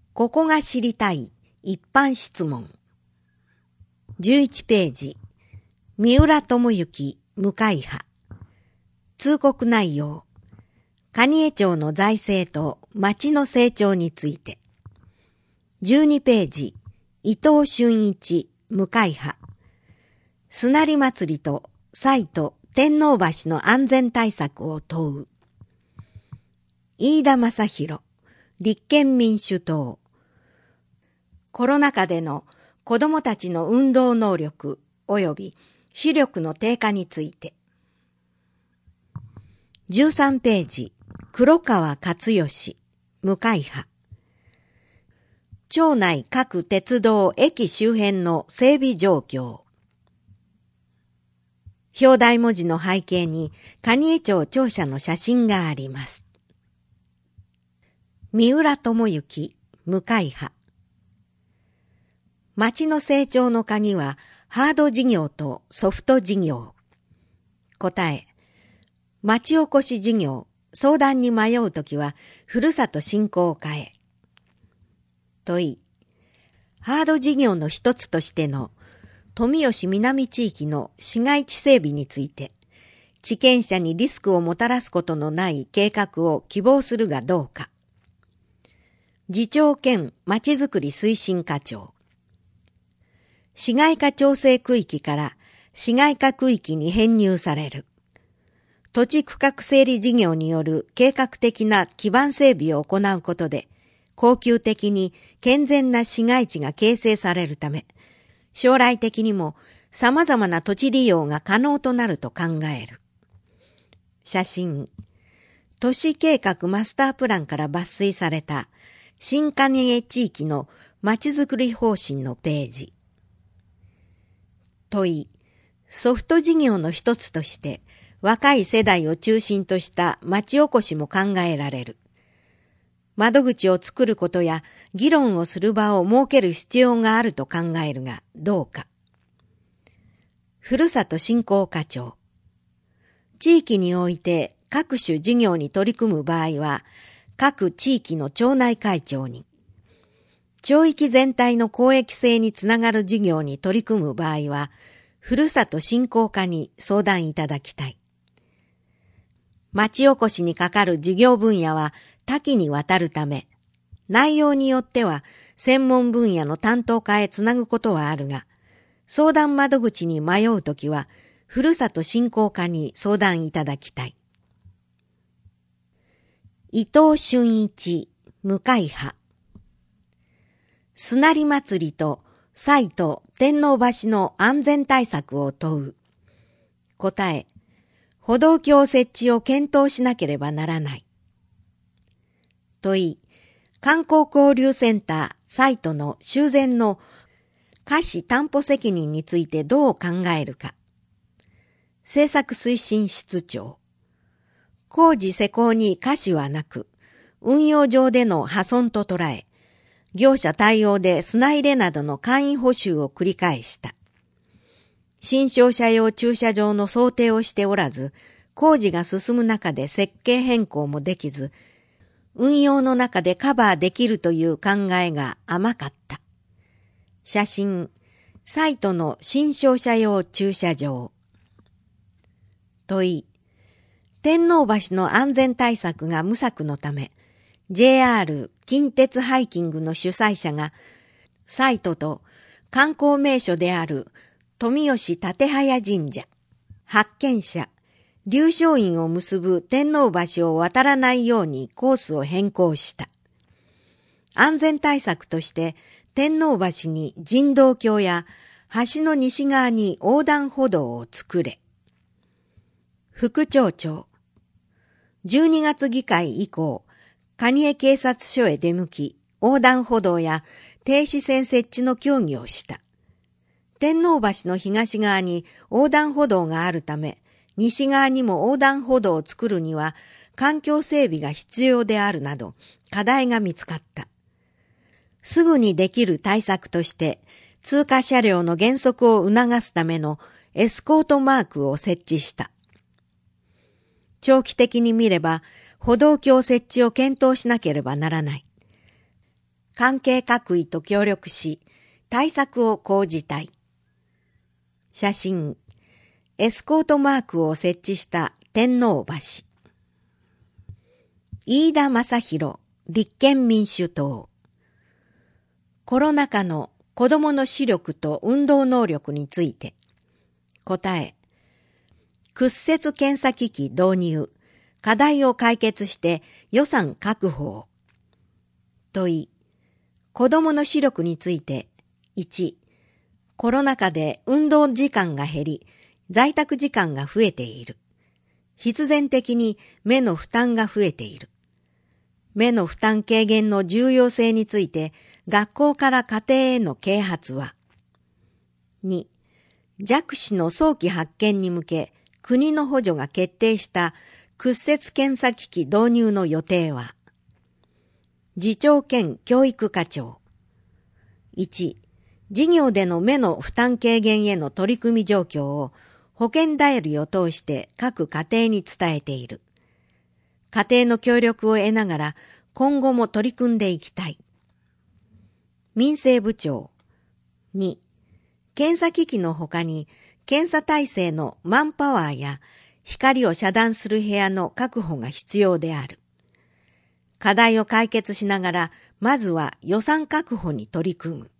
ここが知りたい一般質問。11ページ。三浦智之無会派。通告内容。蟹江町の財政と町の成長について。12ページ。伊藤俊一無会派。すなり祭りと西都天王橋の安全対策を問う。飯田正宏立憲民主党。コロナ禍での子どもたちの運動能力及び視力の低下について。13ページ。黒川勝義無会派。町内各鉄道駅周辺の整備状況。表題文字の背景に蟹江町庁舎の写真があります。三浦智之無会派。町の成長の鍵はハード事業とソフト事業。答え。町おこし事業、相談に迷うときはふるさと振興課へ。問い。ハード事業の一つとしての富吉南地域の市街地整備について、地権者にリスクをもたらすことのない計画を希望するがどうか。次長兼まちづくり推進課長。市街化調整区域から市街化区域に編入される。土地区画整理事業による計画的な基盤整備を行うことで、恒久的に健全な市街地が形成されるため、将来的にも様々な土地利用が可能となると考える。写真。都市計画マスタープランから抜粋された新蟹江地域のまちづくり方針のページ。問い。ソフト事業の一つとして若い世代を中心とした町おこしも考えられる。窓口を作ることや議論をする場を設ける必要があると考えるがどうか。ふるさと振興課長。地域において各種事業に取り組む場合は各地域の町内会長に、町域全体の公益性につながる事業に取り組む場合はふるさと振興課に相談いただきたい。町おこしにかかる事業分野は多岐にわたるため、内容によっては専門分野の担当課へつなぐことはあるが、相談窓口に迷うときは、ふるさと振興課に相談いただきたい。伊藤俊一、無会派。すなり祭りと西都天王橋の安全対策を問う。答え。歩道橋設置を検討しなければならない。問い。観光交流センターサイトの修繕の瑕疵担保責任についてどう考えるか。政策推進室長。工事施工に瑕疵はなく、運用上での破損と捉え、業者対応で砂入れなどの簡易補修を繰り返した。新商車用駐車場の想定をしておらず、工事が進む中で設計変更もできず、運用の中でカバーできるという考えが甘かった。写真、サイトの新商車用駐車場。問い。天王橋の安全対策が無策のため、JR 近鉄ハイキングの主催者が、サイトと観光名所である富吉立早神社、発見者、龍勝院を結ぶ天王橋を渡らないようにコースを変更した。安全対策として天王橋に人道橋や橋の西側に横断歩道を作れ。副町長。12月議会以降、蟹江警察署へ出向き、横断歩道や停止線設置の協議をした。天王橋の東側に横断歩道があるため、西側にも横断歩道を作るには環境整備が必要であるなど課題が見つかった。すぐにできる対策として通過車両の減速を促すためのエスコートマークを設置した。長期的に見れば歩道橋設置を検討しなければならない。 関係各位と協力し、対策を講じたい。写真、エスコートマークを設置した天皇橋。飯田正宏、立憲民主党。コロナ禍の子供の視力と運動能力について。答え。屈折検査機器導入。課題を解決して予算確保を。問い。子供の視力について。1、コロナ禍で運動時間が減り、在宅時間が増えている。必然的に目の負担が増えている。目の負担軽減の重要性について、学校から家庭への啓発は。2、弱視の早期発見に向け、国の補助が決定した屈折検査機器導入の予定は。次長兼教育課長。1、事業での目の負担軽減への取り組み状況を保健ダイヤルを通して各家庭に伝えている。家庭の協力を得ながら今後も取り組んでいきたい。民生部長。2、検査機器の他に検査体制のマンパワーや光を遮断する部屋の確保が必要である。課題を解決しながらまずは予算確保に取り組む。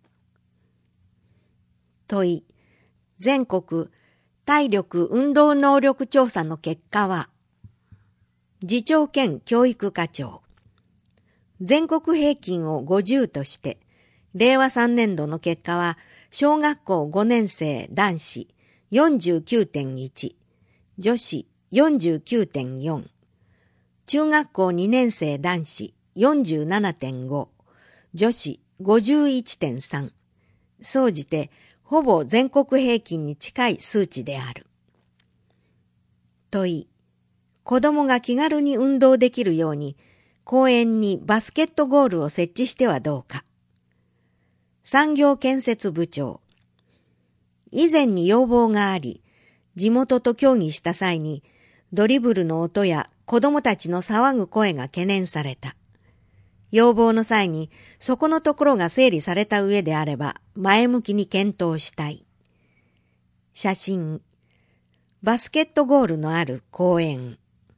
問い。全国体力運動能力調査の結果は。次長兼教育課長。全国平均を50として、令和3年度の結果は、小学校5年生男子 49.1、女子 49.4、中学校2年生男子 47.5、女子 51.3、総じてほぼ全国平均に近い数値である。問い。子供が気軽に運動できるように、公園にバスケットゴールを設置してはどうか。産業建設部長。以前に要望があり、地元と協議した際に、ドリブルの音や子供たちの騒ぐ声が懸念された。要望の際に、そこのところが整理された上であれば、前向きに検討したい。写真。バスケットゴールのある公園。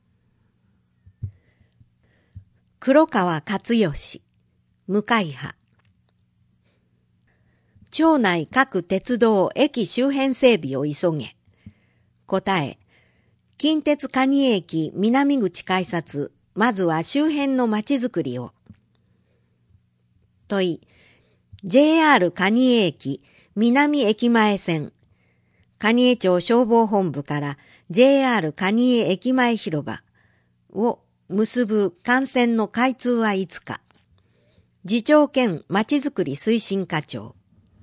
黒川勝義、向派。町内各鉄道駅周辺整備を急げ。答え。近鉄蟹江駅南口改札、まずは周辺の街づくりを。問い。JR 蟹江駅南駅前線。蟹江町消防本部から JR 蟹江駅前広場を結ぶ幹線の開通はいつか。次長兼まちづくり推進課長。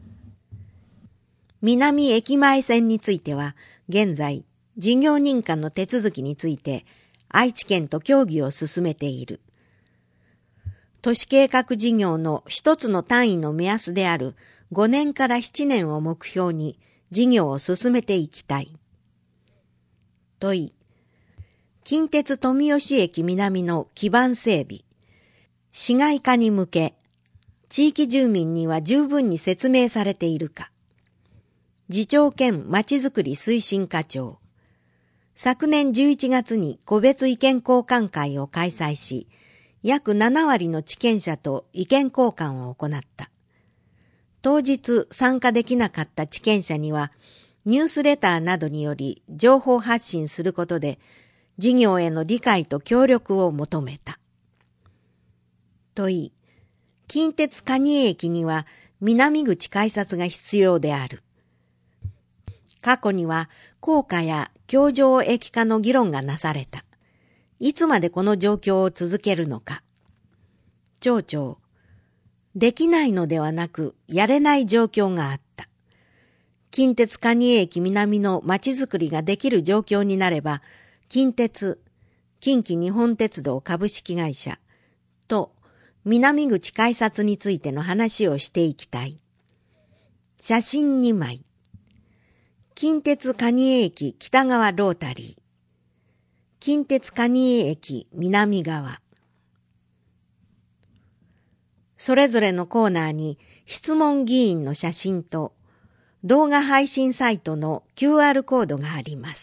南駅前線については、現在、事業認可の手続きについて、愛知県と協議を進めている。都市計画事業の一つの単位の目安である5年から7年を目標に、事業を進めていきたい。問い。近鉄富吉駅南の基盤整備。市街化に向け、地域住民には十分に説明されているか。次長兼まちづくり推進課長。昨年11月に個別意見交換会を開催し、約7割の地権者と意見交換を行った。当日参加できなかった地権者には、ニュースレターなどにより情報発信することで、事業への理解と協力を求めた。問い。近鉄蟹江駅には南口改札が必要である。過去には高架や橋上駅化の議論がなされた。いつまでこの状況を続けるのか。町長。できないのではなく、やれない状況があった。近鉄蟹江駅南の街づくりができる状況になれば、近鉄、近畿日本鉄道株式会社と南口改札についての話をしていきたい。写真2枚。近鉄蟹江駅北側ロータリー。近鉄蟹江駅南側。 それぞれのコーナーに質問議員の写真と動画配信サイトの QR コードがあります。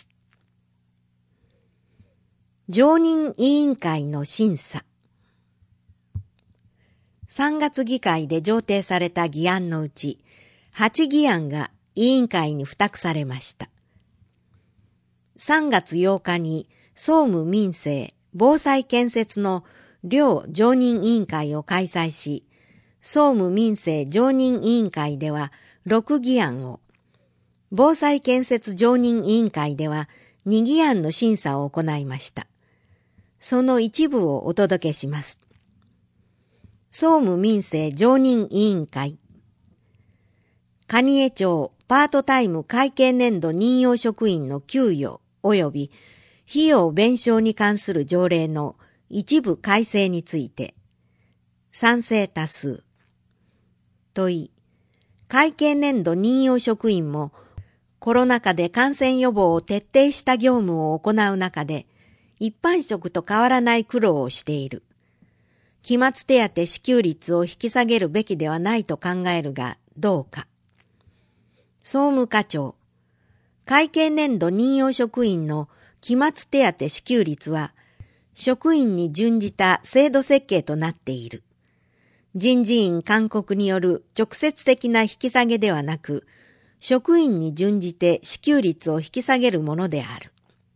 常任委員会の審査。3月議会で上呈された議案のうち、8議案が委員会に付託されました。3月8日に総務民政防災建設の両常任委員会を開催し、総務民政常任委員会では6議案を、防災建設常任委員会では2議案の審査を行いました。その一部をお届けします。総務民政常任委員会。蟹江町パートタイム会計年度任用職員の給与及び費用弁償に関する条例の一部改正について、賛成多数。問い、会計年度任用職員もコロナ禍で感染予防を徹底した業務を行う中で、一般職と変わらない苦労をしている。期末手当支給率を引き下げるべきではないと考えるがどうか。総務課長、会計年度任用職員の期末手当支給率は、職員に準じた制度設計となっている。人事院勧告による直接的な引き下げではなく、職員に準じて支給率を引き下げるものである。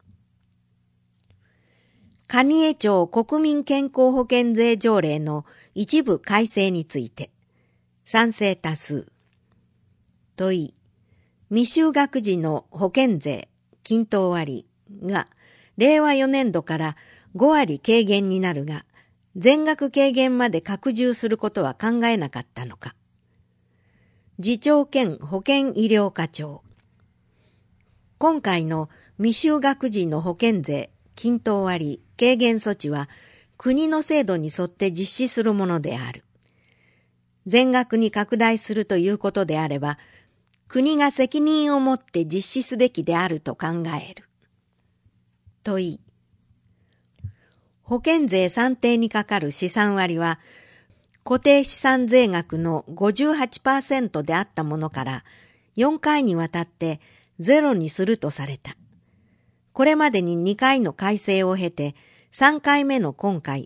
蟹江町国民健康保険税条例の一部改正について、賛成多数。問い、未就学児の保険税、均等割が、令和4年度から5割軽減になるが、全額軽減まで拡充することは考えなかったのか。次長兼保険医療課長。今回の未就学児の保険税、均等割軽減措置は国の制度に沿って実施するものである。全額に拡大するということであれば、国が責任を持って実施すべきであると考える。問い、保険税算定にかかる試算割は、固定資産税額の 58% であったものから4回にわたってゼロにするとされた。これまでに2回の改正を経て3回目の今回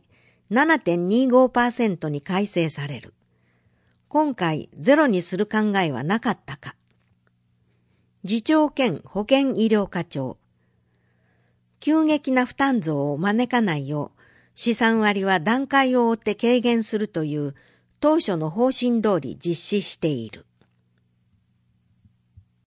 7.25% に改正される。今回ゼロにする考えはなかったか。次長兼保険医療課長。急激な負担増を招かないよう、試算割は段階を追って軽減するという当初の方針通り実施している。